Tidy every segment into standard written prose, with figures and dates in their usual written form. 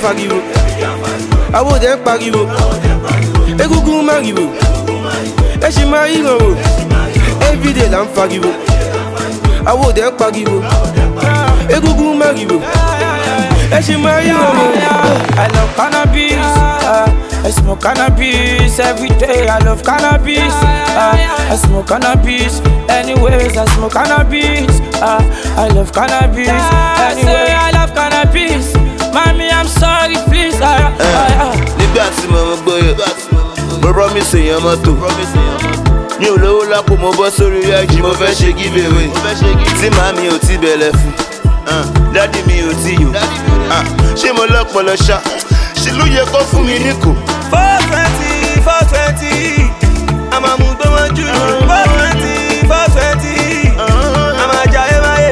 fariwo. Awo dem pariwo. Egungun mariwo. Eṣin máa ríran o. Everyday la ń fariwo. Awo dem pariwo. Egungun mariwo. Eṣin máa ríran o. I love cannabis. I smoke cannabis every day. I love cannabis. I smoke cannabis. Anyways, I smoke cannabis. I love cannabis. Anyway, I love cannabis. Mommy, I'm sorry, please. Nígbà tí mo gbóyè, mo promise èèyàn mọ́tò. Mi ò lówó lápò, mo bọ́ sórí IG, mo fẹ́ ṣe give away. Tí màmí ò tí bẹ̀lẹ̀ fún, dádì mi ò tí yò. Ṣé mo lọ́pọ̀lọ́ ṣá? Ṣé ló yẹ kó fún mi níkò? 420, 420, àmà mú tó wọ́n jù. 420, 420, àmà jayé máyé.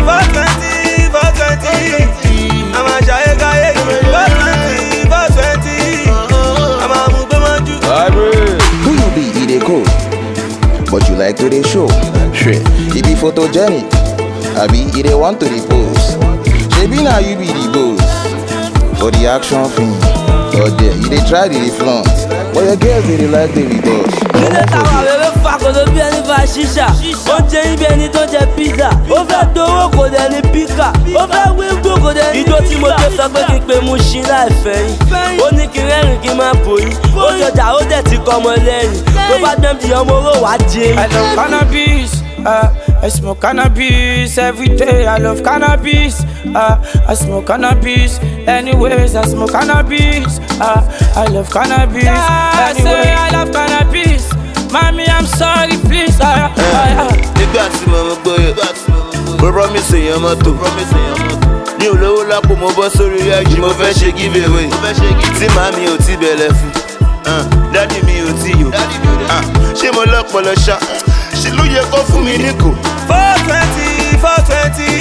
420, 420, àmà jayé káyé. 420, 420, àmà mú tó wọ́n jù. Who you be, he dey cold, but you like to dey show. Shit, he be photogenic, abi he dey want to dey pose. Shebi na you be the boss for the action film. Oh there, you dey try to dey flaunt, but your girls dey like to be boss. Ilé táwa rere fa kò ló bí ẹni fa ṣíṣà. Ó jẹ ibi ẹni tó jẹ pizza. Ó fẹ́ dowó kò dẹ̀ ní píkà. Ó fẹ́ wíńdò kò dẹ̀ ní. Ìjọ tí mo ké sọ pé kí n pe mu ṣí láìfẹ́ yín. Ó ní kí n rẹ́rìn kí n máa bò yín. Ó jọjà ó dẹ̀ ti kọ́ ọmọ lẹ́yìn. Tó bá dẹ́m di ọmọ oró wá jẹ. I love cannabis. I smoke cannabis every day. I love cannabis. I smoke cannabis. Anyways, I smoke cannabis. I love cannabis. Anyway, I love cannabis. Mommy, I'm sorry, please. Nígbà tí mo gbóyè, mo promise èèyàn mọ́tò. Mi ò lówó lápò, mo bọ́ sórí IG, mo fẹ́ ṣe give away. Tí màmí ò tí bẹ̀lẹ̀ fún, dádì mi ò tí yò. Ṣé mo lọ́pọ̀lọ́ ṣá? Ṣé ló yẹ kó fún mi níkò? 420, 420.